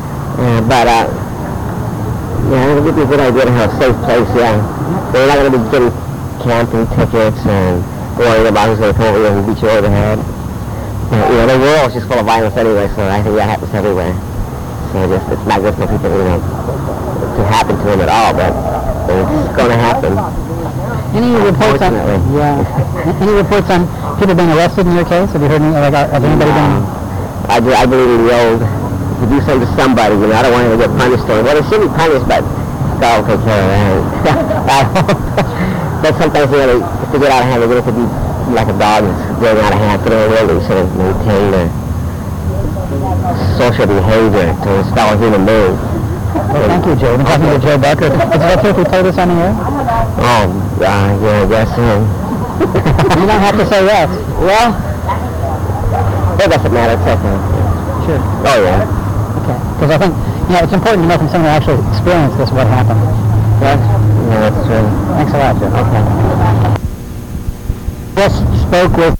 Yeah, it would be a good idea to have a safe place, yeah. They're not going to be getting camping tickets and worrying about who's going to come over and beat you over the head. You know, the world's just full of violence anyway, so I think that happens everywhere. So it's not good for people, you know, to happen to them at all, but it's going to happen. Any reports on any reports on people being arrested in your case? Have you heard any, like, of anybody being? I believe in the old, if you do something to somebody, you know, I don't want him to get punished or, well, they should be punished, but God will take care of that. But sometimes, you know, if they get out of hand, they could be like a dog that's getting out of hand, put them away, they should have maintained their social behavior to his fellow human being. Well, thank you, Joe. We've been talking to Joe Becker. Is it okay if we play this on the air? Oh, yeah, I guess so. You don't have to say yes. Well, it doesn't matter, it's okay. Sure. Oh, yeah. Okay. Because I think, you know, it's important to know from someone who actually experienced this what happened. Yeah, that's true. Thanks a lot, Joe. Okay. Just spoke with